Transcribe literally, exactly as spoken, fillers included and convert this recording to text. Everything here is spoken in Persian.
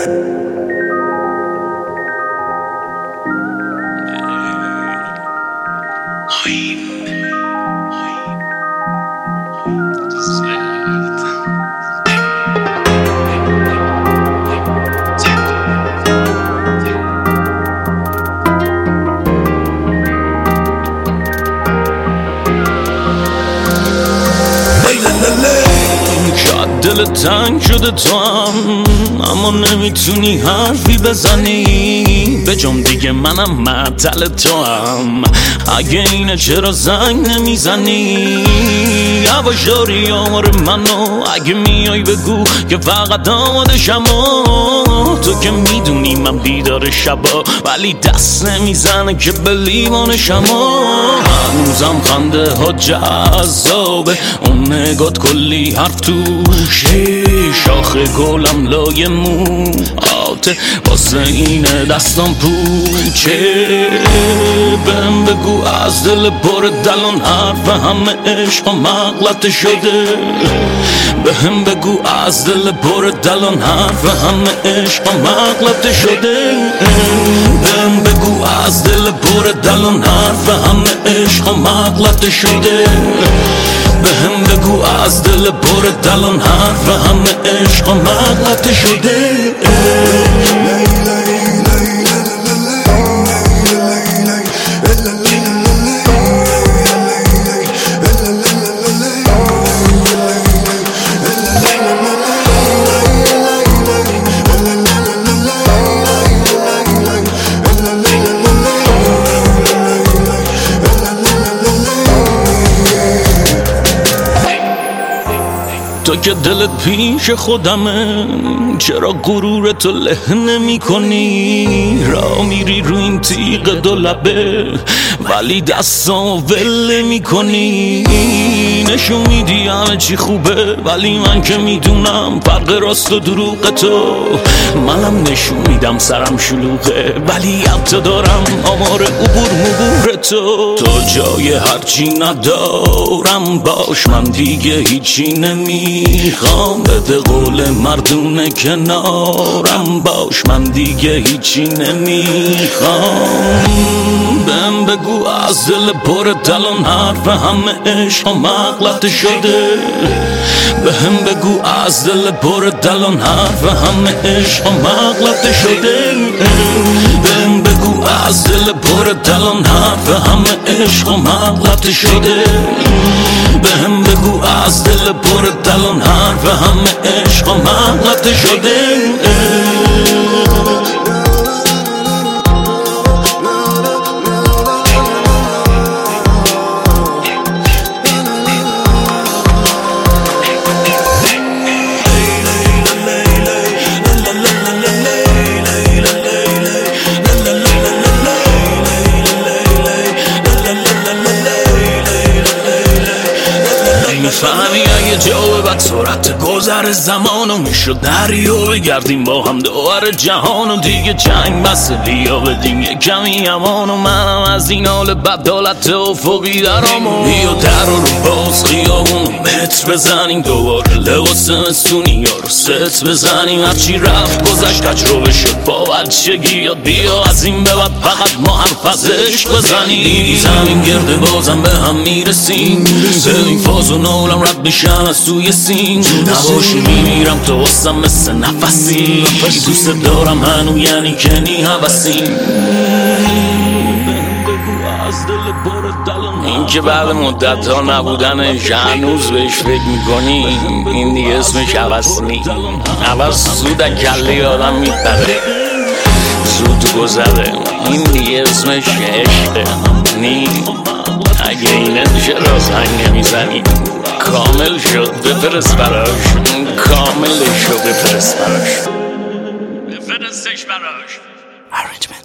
دل تنگ شده تو هم، اما نمیتونی حرفی بزنی به جام دیگه منم معطل تو هم. اگه اینه چرا زنگ نمیزنی؟ یواشاری آمار منو اگه میای بگو که فقط آمادشم. تو که میدونی من بیدار شبا ولی دست نمیزنه که به لیوانشم. هنوزم خنده ها جذابه، اون نگات کلی حرف توشه، شاخ گلم لای موهاته واسه اینه دستم پوچه. بهم بگو از دل پر دلان حرف همه عشق مغلطه شده. بهم بگو از دل پر دلان حرف همه عشق مغلطه شده. بهم بگو از دل پر دلان حرف همه عشق مغلطه شده. بهم بگو از دل پر دلان حرف همه عشق مغلطه شده. تو که دلت پیش خودمه، چرا غرور تو له نمی کنی؟ را میری رو این تیغ دو لبه ولی دستامو ول نمی کنی. نشون میدی همه چی خوبه ولی من که میدونم فرق راست و دروغ تو. منم نشون میدم سرم شلوغه ولی حتی دارم آمار عبور مبور تو. تو جای هرچی ندارم باش، من دیگه هیچی نمیخوام. به قول مردونه کنارم باش، من دیگه هیچی نمیخوام. بهم بگو از دل پر دلان حرف همه عشق مغلطه شده. بهم بگو از دل پر دلان حرف همه عشق مغلطه شده. بهم بگو از دل پر دلان حرف همه عشق مغلطه شده. بهم بگو از دل پر دلان حرف همه عشق مغلطه شده. میفهمی اگه جا بعد سرعت گذر زمانو میشد دریا بگردیم با هم دوباره جهانو. دیگه جنگ بس بیا بدیم یه کمی امانو. منم از این حال بدالت افقی درامو. بیا در رو باز خیابونو متر بزنیم دوباره لباس مستونی یا رو ست بزنیم. هرچی رفت گذشت تجربه شد با بچگی یاد. بیا از این به بعد فقط ما حرف از عشق بزنیم. زمین گرده بازم به هم میرسیم. ببین فاز و نولم رد میشن از توی سین. نباشی میمیرم تو واسم مثل نفسی. دوست دارم هنو یعنی کنی حوثیم. این که بعد مدت ها نبودنش هنوز بهش فکر میکنی، این دیگه اسمش حوث نی. حوث زود کله آدم میپره، زود گذره. این دیگه اسمش عشقه نی. اگه اینه چرا زنگ نمیزنی؟ کامل شد بفرست براش، کامل شد بفرست براش، بفرستش براش.